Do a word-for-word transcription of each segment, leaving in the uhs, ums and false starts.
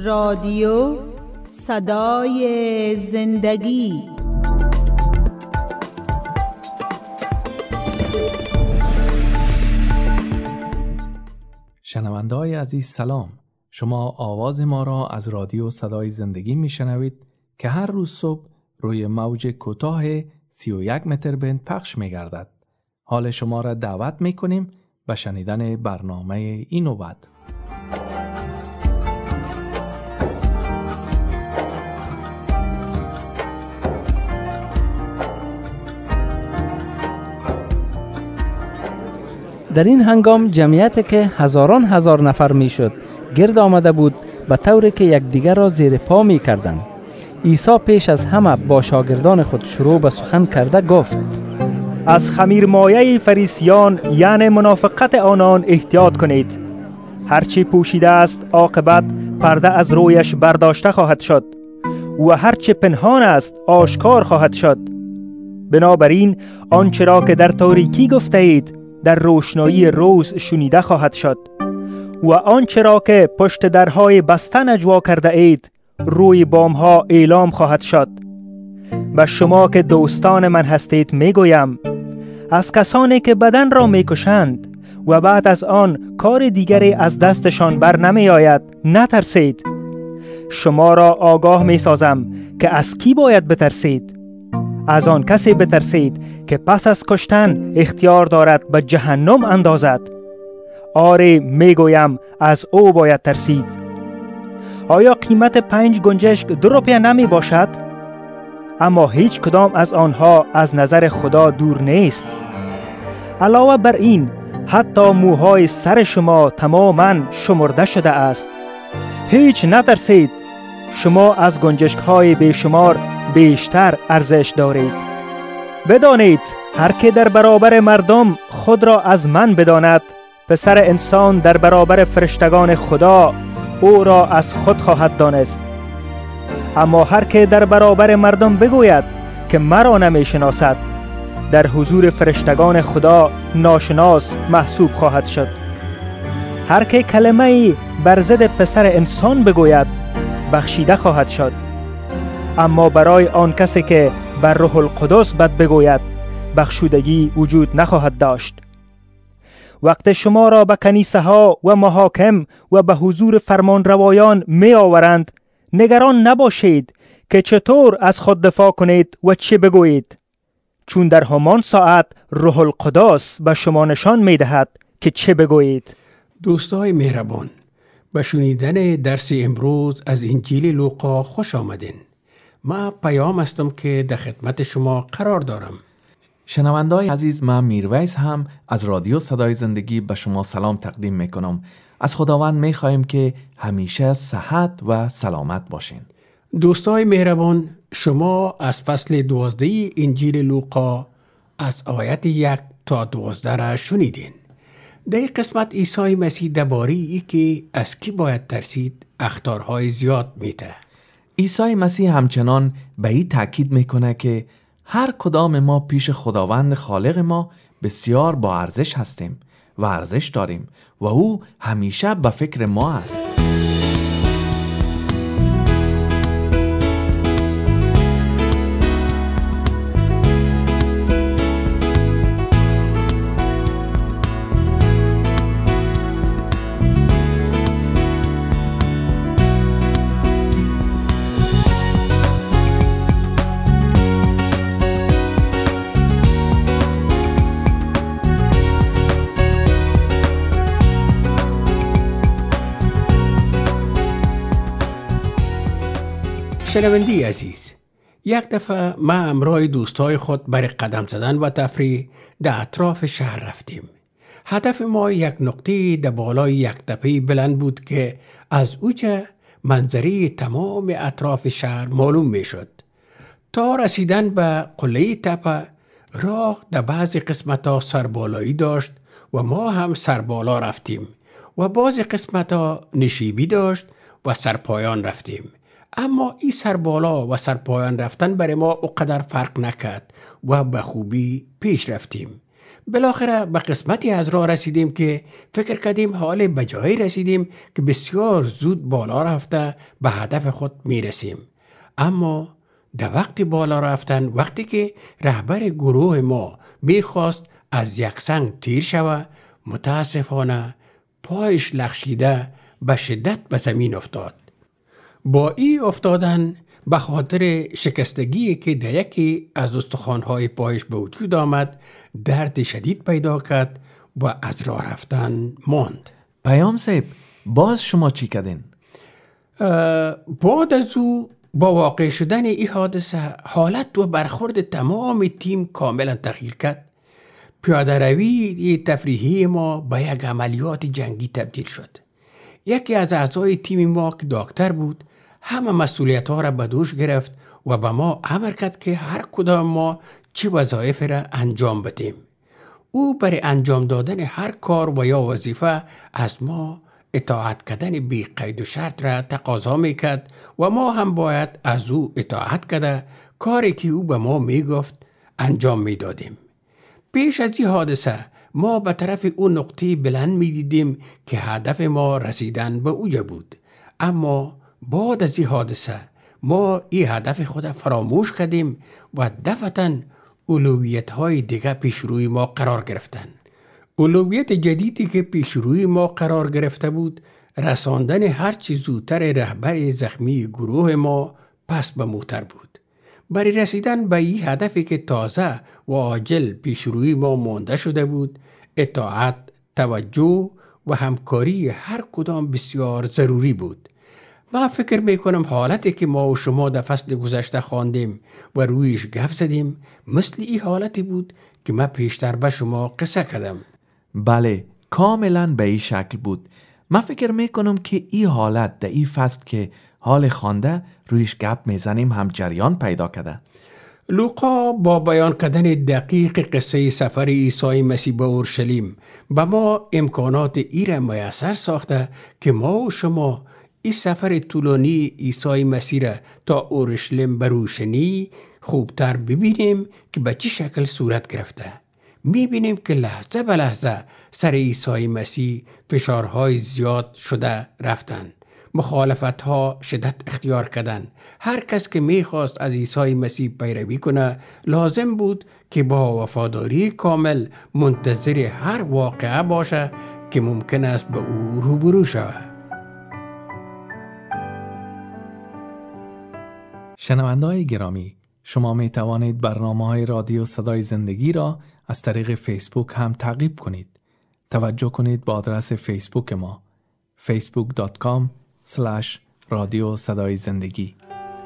رادیو صدای زندگی. شنونده‌های عزیز سلام. شما آواز ما را از رادیو صدای زندگی میشنوید که هر روز صبح روی موج کوتاه سی و یک متر بند پخش می‌گردد. حال شما را دعوت می‌کنیم به شنیدن برنامه این و بعد. در این هنگام جمعیتی که هزاران هزار نفر می شد گرد آمده بود، به طوری که یکدیگر را زیر پا می کردند. عیسی پیش از همه با شاگردان خود شروع به سخن کرده گفت: از خمیرمایه فریسیان یعنی منافقت آنان احتیاط کنید. هرچی پوشیده است عاقبت پرده از رویش برداشته خواهد شد و هرچی پنهان است آشکار خواهد شد. بنابراین آنچه را که در تاریکی گفته اید در روشنایی روز شنیده خواهد شد و آنچه را که پشت درهای بسته نجوا کرده اید روی بامها اعلام خواهد شد. به شما که دوستان من هستید میگویم، از کسانی که بدن را میکشند و بعد از آن کار دیگری از دستشان بر نمی آید نترسید. شما را آگاه می سازم که از کی باید بترسید. از آن کسی بترسید که پس از کشتن اختیار دارد به جهنم اندازد. آره میگویم از او باید ترسید. آیا قیمت پنج گنجشک دو روپیه نمی باشد؟ اما هیچ کدام از آنها از نظر خدا دور نیست. علاوه بر این حتی موهای سر شما تماما شمرده شده است. هیچ نترسید. شما از گنجشک های بیشمار بیشتر ارزش دارید. بدانید هر که در برابر مردم خود را از من بداند، پسر انسان در برابر فرشتگان خدا او را از خود خواهد دانست. اما هر که در برابر مردم بگوید که مرا نمی شناسد، در حضور فرشتگان خدا ناشناس محسوب خواهد شد. هر که کلمه‌ای بر ضد پسر انسان بگوید بخشیده خواهد شد. اما برای آن کسی که بر روح القدس بد بگوید بخشودگی وجود نخواهد داشت. وقت شما را به کنیسه ها و محاکم و به حضور فرمانروایان می آورند، نگران نباشید که چطور از خود دفاع کنید و چه بگویید، چون در همان ساعت روح القدس به شما نشان می دهد که چه بگویید. دوستای مهربان، به شنیدن درس امروز از انجیل لوقا خوش آمدین. ما پیام هستم که در خدمت شما قرار دارم. شنونده‌های عزیز، من میرویس هم از رادیو صدای زندگی به شما سلام تقدیم میکنم. از خداوند میخواهیم که همیشه صحت و سلامت باشین. دوستای مهربان، شما از فصل دوازده انجیل لوقا از آیت یک تا دوازده را شنیدین. در این قسمت عیسی مسیح درباره ای که از کی باید ترسید اخطارهای زیاد میده. عیسی مسیح همچنان به این تاکید میکنه که هر کدام ما پیش خداوند خالق ما بسیار با ارزش هستیم و ارزش داریم و او همیشه به فکر ما است. شنوندی عزیز، یک دفعه ما همراه دوستای خود برای قدم زدن و تفریح در اطراف شهر رفتیم. هدف ما یک نقطه در بالای یک تپه بلند بود که از اوجه منظره تمام اطراف شهر معلوم می شد. تا رسیدن به قله تپه راه در بعضی قسمت‌ها سربالایی داشت و ما هم سربالا رفتیم و بعضی قسمت‌ها نشیبی داشت و سرپایان رفتیم. اما این سربالا و سرپایان رفتن برای ما اونقدر فرق نکرد و به خوبی پیش رفتیم. بالاخره به قسمتی از راه رسیدیم که فکر کردیم حال بجایی رسیدیم که بسیار زود بالا رفته به هدف خود میرسیم. اما در وقت بالا رفتن، وقتی که رهبر گروه ما میخواست از یک سنگ تیر شود، متاسفانه پایش لغزیده به شدت به زمین افتاد. با این افتادن به خاطر شکستگی که در یکی از استخوان‌های پایش به وجود آمد، درد شدید پیدا کرد و از راه رفتن ماند. پیام صاحب، باز شما چی کردین؟ بعد از او با واقع شدن این حادثه حالت و برخورد تمام تیم کاملا تغییر کرد. پیاده روی تفریحی ما به یک عملیات جنگی تبدیل شد. یکی از اعضای تیم ما که دکتر بود همه مسئولیت ها را به دوش گرفت و به ما امر کرد که هر کدام ما چه وظایف را انجام بدیم. او برای انجام دادن هر کار و یا وظیفه از ما اطاعت کردن بی قید و شرط را تقاضا میکرد و ما هم باید از او اطاعت کرده کاری که او به ما میگفت انجام میدادیم. پیش از این حادثه ما به طرف اون نقطه بلند میدیدیم که هدف ما رسیدن به اوجا بود، اما بعد از این حادثه ما این هدف خود فراموش کردیم و دفعتاً اولویت های دیگه پیش روی ما قرار گرفتن. اولویت جدیدی که پیش روی ما قرار گرفته بود رساندن هر چی زودتر رهبر زخمی گروه ما پس به موتر بود. برای رسیدن به این هدفی که تازه و عاجل پیش روی ما مانده شده بود، اطاعت، توجه و همکاری هر کدام بسیار ضروری بود. من فکر میکنم حالتی که ما و شما در فصل گذشته خواندیم و رویش گپ زدیم مثل این حالتی بود که من پیشتر به شما قصه کردم. بله، کاملا به این شکل بود. من فکر میکنم که این حالت در این فصل که حال خوانده رویش گپ میزنیم هم جریان پیدا کرده. لوقا با بیان کردن دقیق قصه سفر عیسی مسیح به اورشلیم به ما امکانات ای را میسر ساخته که ما و شما این سفر طولانی عیسی مسیح را تا اورشلیم به روشنی خوبتر ببینیم که به چه شکل صورت گرفته. میبینیم که لحظه به لحظه سر عیسی مسیح فشارهای زیاد شده رفتن، مخالفت ها شدت اختیار کردن. هر کس که میخواست از عیسی مسیح پیروی کنه لازم بود که با وفاداری کامل منتظر هر واقعه باشه که ممکن است به او روبرو شود. شنونده‌های گرامی، شما می توانید برنامه‌های رادیو صدای زندگی را از طریق فیسبوک هم تعقیب کنید. توجه کنید به آدرس فیسبوک ما فیسبوک دات کام اسلش رادیو صدای زندگی.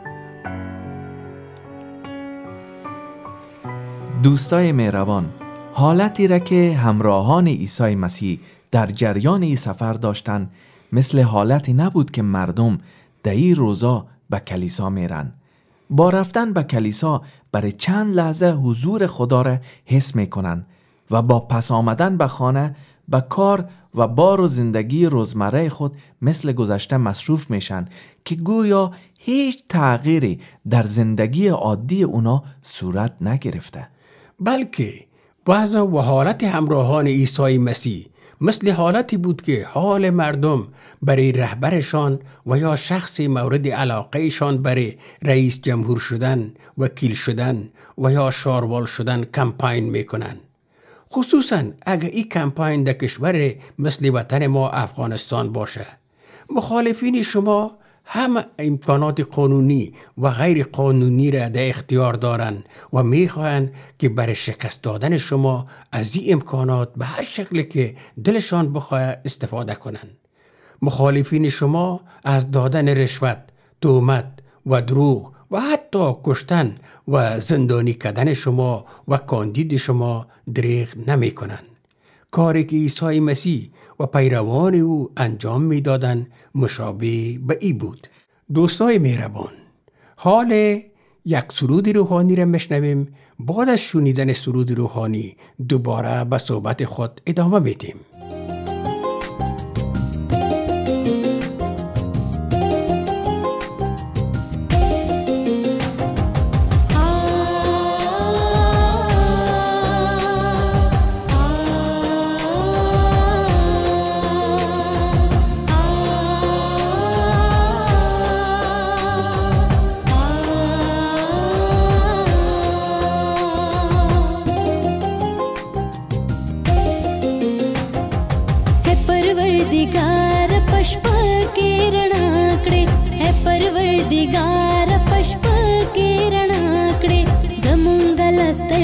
دوستای مهربان، حالتی را که همراهان عیسی مسیح در جریان این سفر داشتن مثل حالتی نبود که مردم در این روزا به کلیسا میرن. با رفتن به کلیسا برای چند لحظه حضور خدا را حس میکنن و با پس آمدن به خانه به کار و بار و زندگی روزمره خود مثل گذشته مصروف میشن که گویا هیچ تغییری در زندگی عادی اونا صورت نگرفته، بلکه وضع و حالت همراهان عیسی مسیح مثل حالتی بود که حال مردم برای رهبرشان و یا شخص مورد علاقهشان برای رئیس جمهور شدن، وکیل شدن و یا شاروال شدن کمپاین میکنن. خصوصا اگر این کمپاین در کشور مثل وطن ما افغانستان باشه. مخالفین شما هم امکانات قانونی و غیر قانونی را در اختیار دارند و میخواهند که برای شکست دادن شما از این امکانات به هر شکلی که دلشان بخواه استفاده کنند. مخالفین شما از دادن رشوت، تهمت و دروغ و حتی کشتن و زندانی کردن شما و کاندید شما دریغ نمی کنند. کاری که عیسی مسیح و پیروان او انجام می دادن مشابه به ای بود. دوستای مهربان، حال یک سرود روحانی را میشنویم. بعد از شنیدن سرود روحانی دوباره به صحبت خود ادامه میدیم.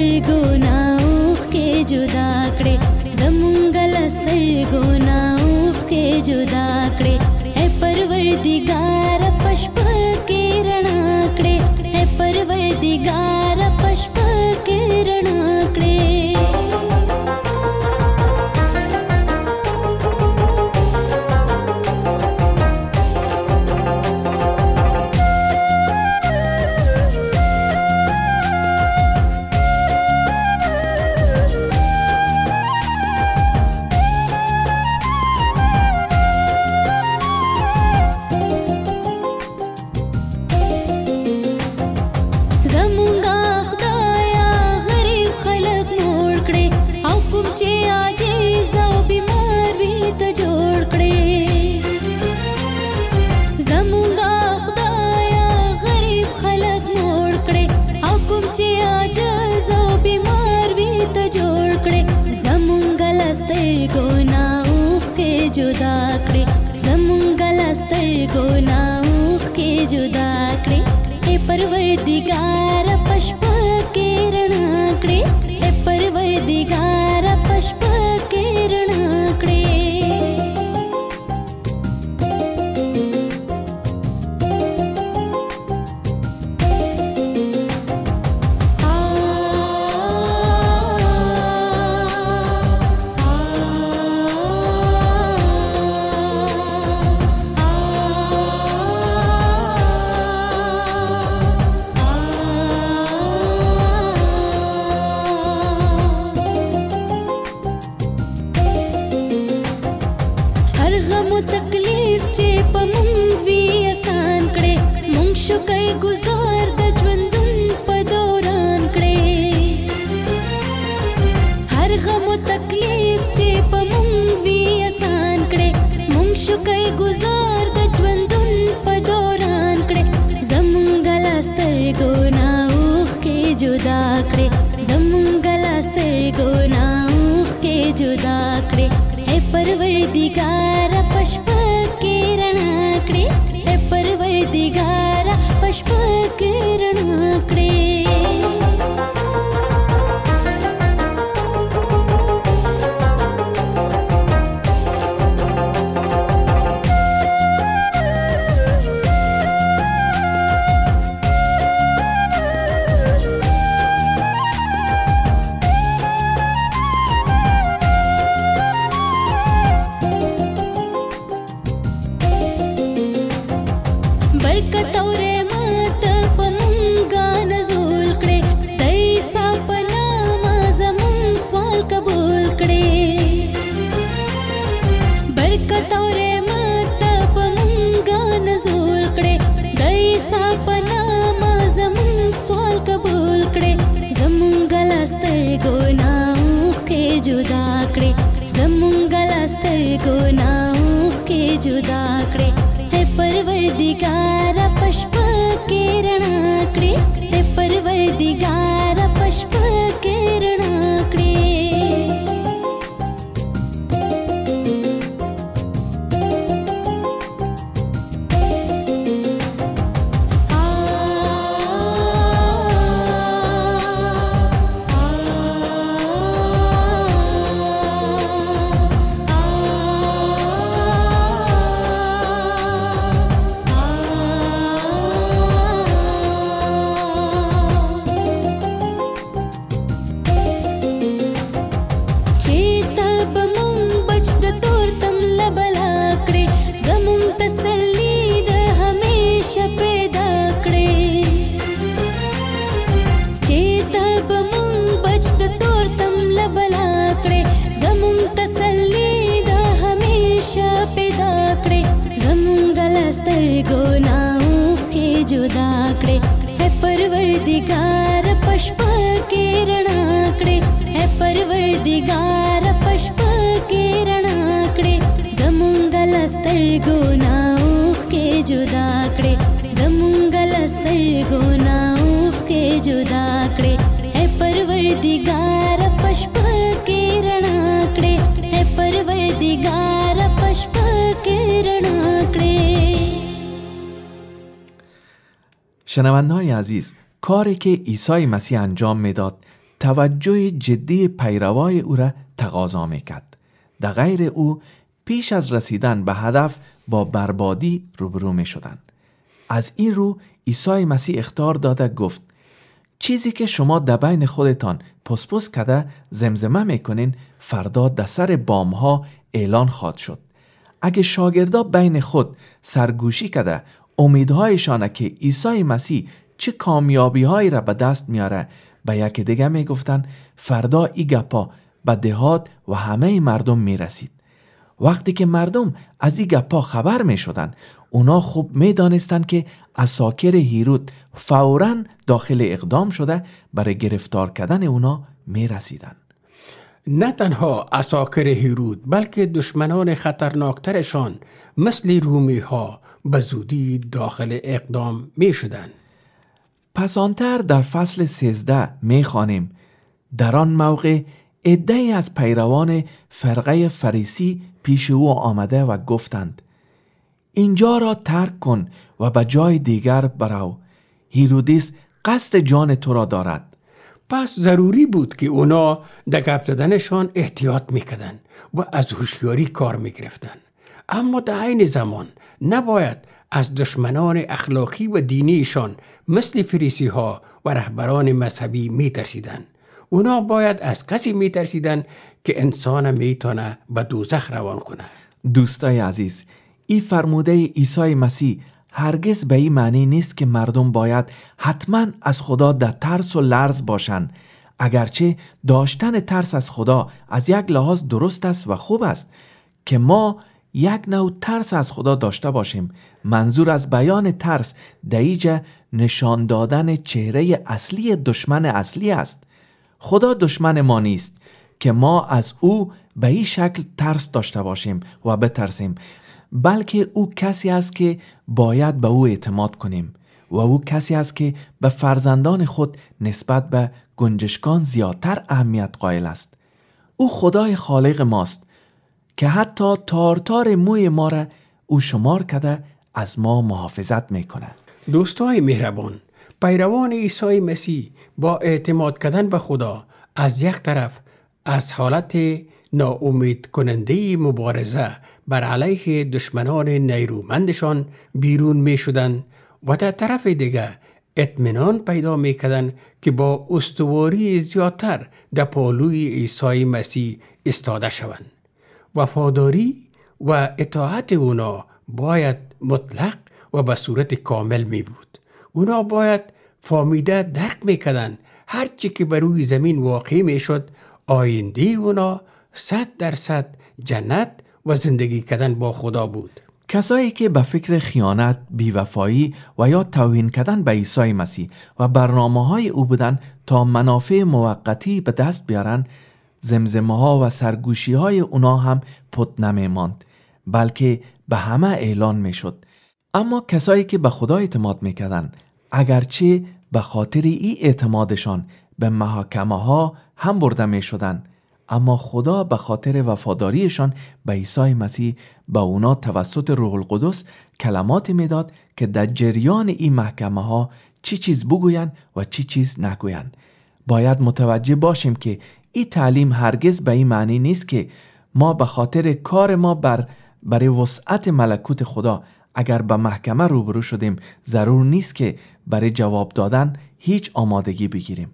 سترګو نه اوښکې جدا کړې زمونږ له سترګو نه اوښکې جدا کړې اے پروردګار په شپه کې رڼا کړې اے پروردګار په شپه کې رڼا کړې جدا کړې زمونږ له سترګو نه اوښکې جدا کړې اے پروردګار په شپه کې رڼا کړې اے پروردګار په شپه کې رڼا کړې परवरदिगार पुष्प किरण आकड़े हे परवरदिगार पुष्प किरण आकड़े परवरदिगार पुष्प किरण आकड़े हे परवरदिगार पुष्प किरण आकड़े परवरदिगार पुष्प किरण आकड़े हे परवरदिगार पुष्प किरण आकड़े जमुंगल स्तरगो ना के जुदा आकड़े जमुंगल स्तरगो ना के जुदा आकड़े हे परवरदिगार पुष्प किरण आकड़े हे परवरदिगार पुष्प किरण आकड़े. شنونده‌های عزیز، کاری که عیسی مسیح انجام میداد توجه جدی پیروای او را تقاضا میکرد. در غیر او پیش از رسیدن به هدف با بربادی روبرو می شدن. از این رو عیسی مسیح اخطار داده گفت چیزی که شما در بین خودتان پس پس کده زمزمه میکنین فردا در سر بامها اعلان خواهد شد. اگه شاگردا بین خود سرگوشی کده امیدهایشانه که عیسی مسیح چه کامیابی هایی را به دست میاره به یکی دیگه میگفتن فردا ای گپا به دهات و همه مردم میرسید. وقتی که مردم از این گپا خبر می شدن اونا خوب می دانستن که عساکر هیرود فوراً داخل اقدام شده برای گرفتار کردن اونا می رسیدن. نه تنها عساکر هیرود بلکه دشمنان خطرناکترشان مثل رومی ها به زودی داخل اقدام می شدن. پس آنتر در فصل سیزده می خوانیم در آن موقع عده‌ای از پیروان فرقه فریسی پیش او آمده و گفتند اینجا را ترک کن و به جای دیگر برو، هیرودیس قصد جان تو را دارد. پس ضروری بود که اونا در گپ زدنشان احتیاط میکردن و از هوشیاری کار میگرفتن، اما در عین زمان نباید از دشمنان اخلاقی و دینیشان مثل فریسی ها و رهبران مذهبی میترسیدن. اونا باید از کسی میترسیدن که انسان میتونه به دوزخ روان کنه. دوستای عزیز، این فرموده عیسی مسیح هرگز به این معنی نیست که مردم باید حتما از خدا در ترس و لرز باشن. اگرچه داشتن ترس از خدا از یک لحاظ درست است و خوب است که ما یک نوع ترس از خدا داشته باشیم. منظور از بیان ترس در اینجا نشان دادن چهره اصلی دشمن اصلی است. خدا دشمن ما نیست که ما از او به این شکل ترس داشته باشیم و بترسیم، بلکه او کسی است که باید به او اعتماد کنیم و او کسی است که به فرزندان خود نسبت به گنجشکان زیادتر اهمیت قائل است. او خدای خالق ماست که حتی تار تار موی ما را او شمار کرده از ما محافظت میکنه. دوستای مهربان، پیروان عیسی مسیح با اعتماد کردن به خدا از یک طرف از حالت ناامید کننده مبارزه بر علیه دشمنان نیرومندشان بیرون می شدن و در طرف دیگه اطمینان پیدا می کردن که با استواری زیادتر در پالوی عیسی مسیح استاده شوند. وفاداری و اطاعت اونا باید مطلق و به صورت کامل می بود. اونا باید فهمیده درک میکردن هرچی که بر روی زمین واقع میشد آینده اونا صد درصد جنت و زندگی کردن با خدا بود. کسایی که به فکر خیانت، بیوفایی و یا توهین کردن به عیسی مسیح و برنامه‌های او بودن تا منافع موقتی به دست بیارن، زمزمه ها و سرگوشی های اونا هم پت نمی ماند، بلکه به همه اعلان می شد. اما کسایی که به خدا اعتماد می کردن، اگرچه به خاطر این اعتمادشان به محاکمه ها هم برده می شدن، اما خدا به خاطر وفاداریشان به عیسی مسیح به اونا توسط روح القدس کلمات می داد که در جریان این محکمه ها چی چیز بگوین و چی چیز نگوین. باید متوجه باشیم که این تعلیم هرگز به این معنی نیست که ما به خاطر کار ما بر برای وسعت ملکوت خدا اگر به محکمه روبرو شدیم ضرور نیست که برای جواب دادن هیچ آمادگی بگیریم.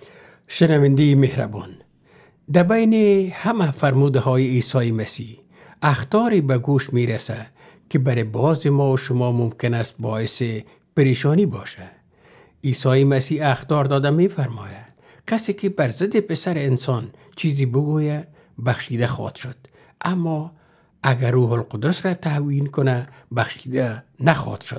شنونده مهربان، در بین همه فرموده های عیسی مسیح اخطاری به گوش میرسه که برای باز ما و شما ممکن است باعث پریشانی باشه. عیسی مسیح اخطار داده میفرماید کسی که بر ضد پسر انسان چیزی بگویه بخشیده خواهد شد، اما اگر روح القدس را تهوین کنه بخشیده نخواهد شد.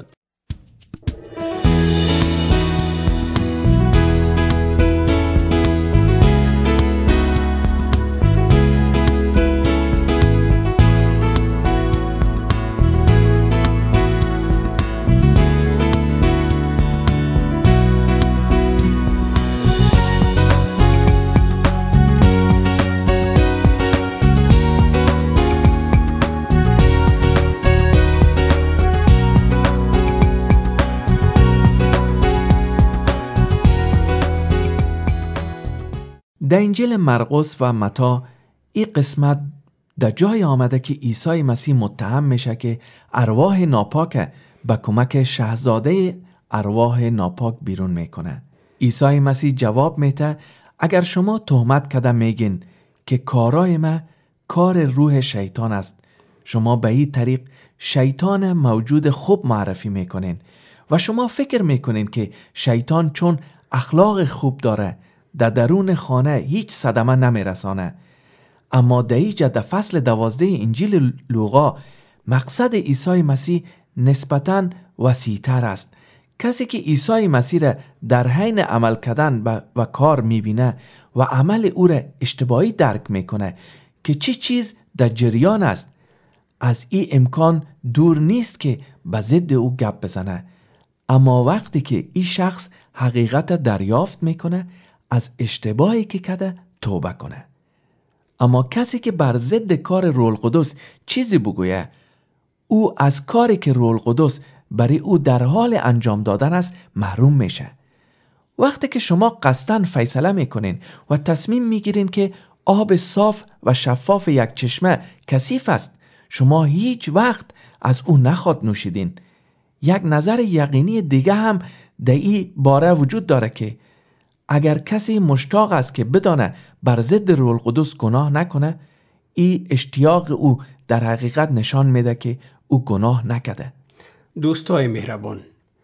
در انجیل مرقس و متی این قسمت در جای آمده که عیسی مسیح متهم میشه که ارواح ناپاک به کمک شاهزاده ارواح ناپاک بیرون میکنه. عیسی مسیح جواب میده اگر شما تهمت کده میگین که کارای ما کار روح شیطان است، شما به این طریق شیطان موجود خوب معرفی میکنین و شما فکر میکنین که شیطان چون اخلاق خوب داره در درون خانه هیچ صدمه نمیرسانه. اما در اینجا در فصل دوازده انجیل لوقا مقصد عیسی مسیح نسبتاً وسیع‌تر است. کسی که عیسی مسیح را در حین عمل کردن و کار میبینه و عمل او را اشتباهی درک میکنه که چی چیز در جریان است، از این امکان دور نیست که به ضد او گپ بزنه. اما وقتی که این شخص حقیقت دریافت میکنه از اشتباهی که کرده توبه کنه. اما کسی که بر ضد کار روح القدس چیزی بگویه، او از کاری که روح القدس برای او در حال انجام دادن است محروم میشه. وقتی که شما قصداً فیصله میکنین و تصمیم میگیرین که آب صاف و شفاف یک چشمه کثیف است، شما هیچ وقت از او نخواد نوشیدین. یک نظر یقینی دیگه هم در این باره وجود داره که اگر کسی مشتاق است که بدانه بر ضد روح القدس گناه نکنه، این اشتیاق او در حقیقت نشان میده که او گناه نکرده. دوستای مهربان،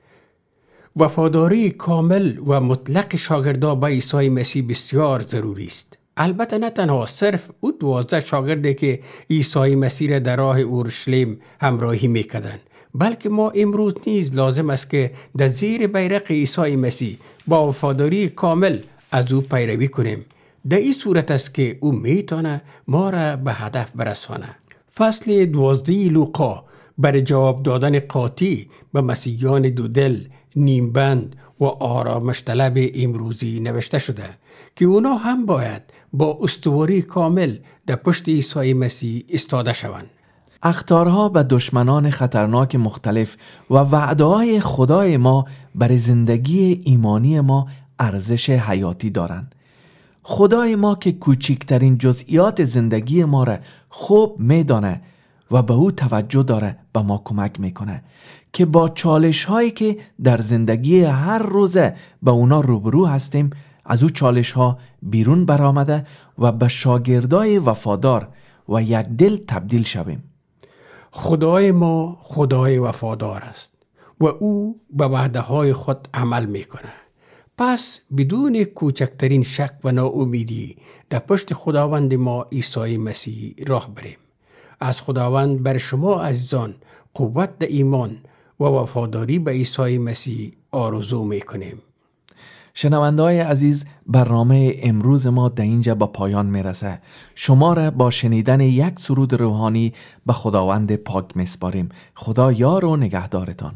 وفاداری کامل و مطلق شاگردان به عیسی مسیح بسیار ضروری است. البته نه تنها صرف او دوازده شاگردی که عیسی مسیح را در راه اورشلیم همراهی میکردند، بلکه ما امروز نیز لازم است که در زیر بیرق عیسی مسیح با وفاداری کامل از او پیروی کنیم. در این صورت است که او میتونه ما را به هدف برسانه. فصل دوازده لوقا برای جواب دادن قاطع به مسیحیان دودل، نیمبند و آرامش طلب امروزی نوشته شده که اونا هم باید با استواری کامل در پشت عیسی مسیح ایستاده شوند. اخطارها به دشمنان خطرناک مختلف و وعده‌های خدای ما برای زندگی ایمانی ما ارزش حیاتی دارند. خدای ما که کوچکترین جزئیات زندگی ما را خوب میدانه و به او توجه داره به ما کمک میکنه که با چالش هایی که در زندگی هر روزه به اونا روبرو هستیم از او چالش ها بیرون برآمده و به شاگردای وفادار و یک دل تبدیل شویم. خدای ما خدای وفادار است و او به وعده های خود عمل میکنه. پس بدون کوچکترین شک و ناامیدی در پشت خداوند ما عیسی مسیح راه بریم. از خداوند بر شما عزیزان قوت در ایمان و وفاداری به عیسی مسیح آرزو میکنیم. شنونده‌های عزیز، برنامه امروز ما در اینجا با پایان میرسه. شما را با شنیدن یک سرود روحانی به خداوند پاک میسپاریم. خدا یار و نگهدارتان.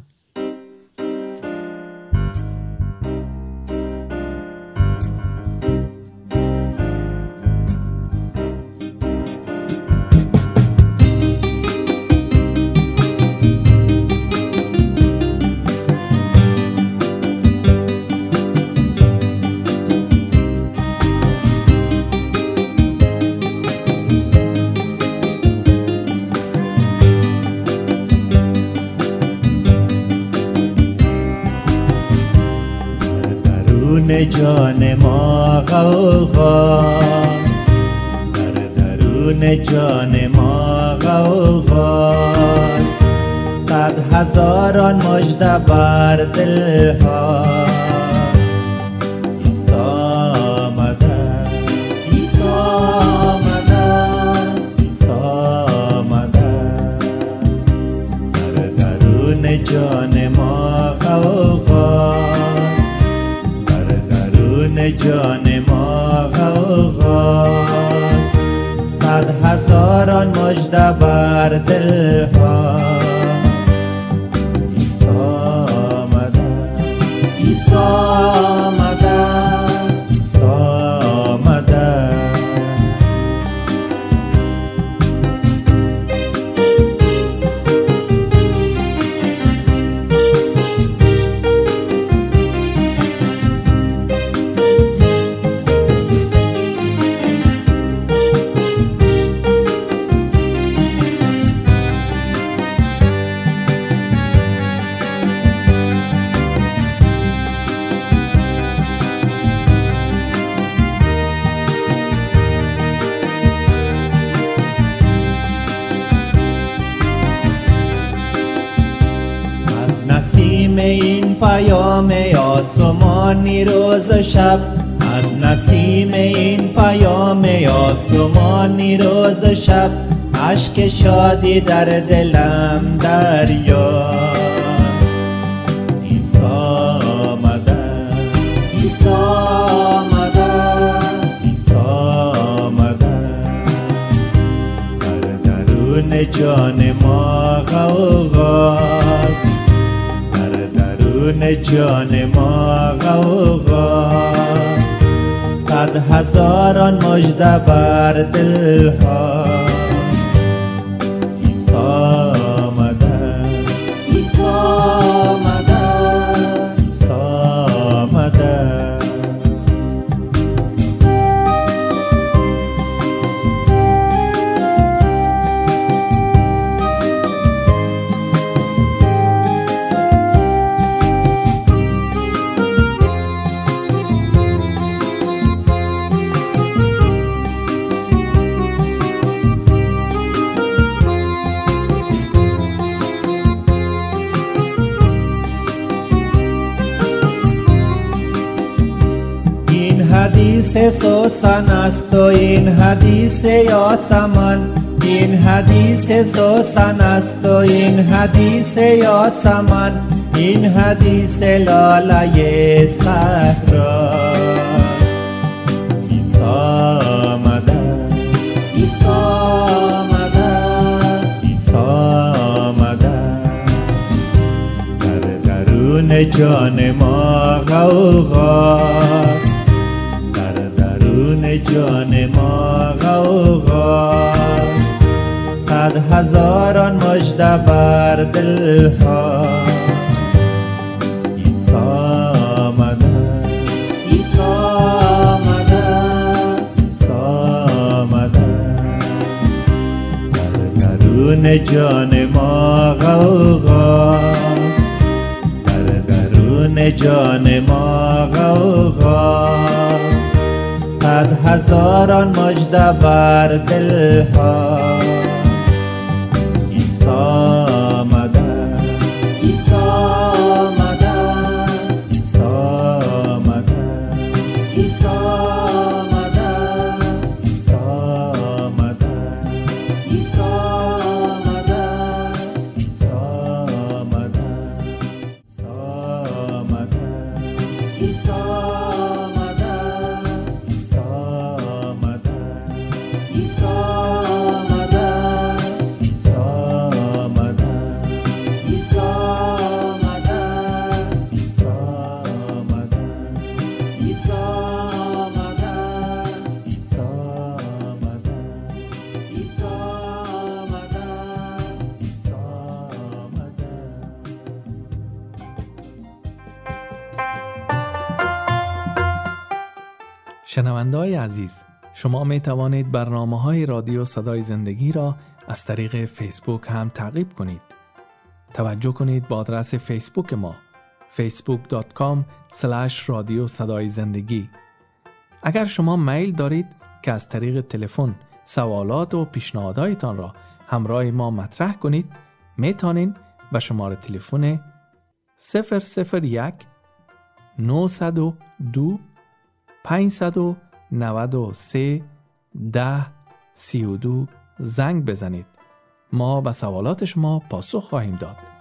جان ما غوغاست، در درون جان ما غوغاست، صد هزاران مژده بر دل هاست. عیسی آمده، عیسی آمده، عیسی آمده، در درون جان ما غوغاست، جان ما غوغاست، صد هزاران مژده بر دل هاست. عیسی آمده، عیسی آمده، عیسی آمده. این پیام آسمانی روز و شب، از نسیم این پیام آسمانی روز و شب، عشق شادی در دلم دریاست. عیسی آمده، عیسی آمده، عیسی آمده، در درون جان ما غوغاست، در درون جان ما غوغاست. صد هزاران مژده بر دل ها. عیسی آمده، عیسی آمده، عیسی آمده. حدیث سوسن است و این حدیث یاسمن، این حدیث سوسن است و این حدیث یاسمن، این حدیث لاله صحراست. عیسی آمده، عیسی آمده، عیسی آمده، در درون جان ما غوغاست، درون جان ما غوغاست. صد هزاران مژده بر دل ها. عیسی آمده، عیسی آمده، عیسی آمده، در درون جان ما غوغاست، در درون جان ما غوغاست. صد هزاران مژده بر دل ها. عیسی آمده، عیسی آمده، عیسی آمده، عیسی آمده، عیسی آمده، عیسی آمده، عیسی آمده، عیسی آمده، عیسی شنونده‌های عزیز، شما می توانید برنامه‌های رادیو صدای زندگی را از طریق فیسبوک هم تعقیب کنید. توجه کنید با آدرس فیسبوک ما فیسبوک دات کام اسلش رادیو صدای زندگی. اگر شما میل دارید که از طریق تلفن سوالات و پیشنهاداتتان را همراه ما مطرح کنید، می توانید به شماره تلفن صفر صفر یک نهصد و دو پانصد و نود و سه ده سی و دو زنگ بزنید. ما به سوالات شما پاسخ خواهیم داد.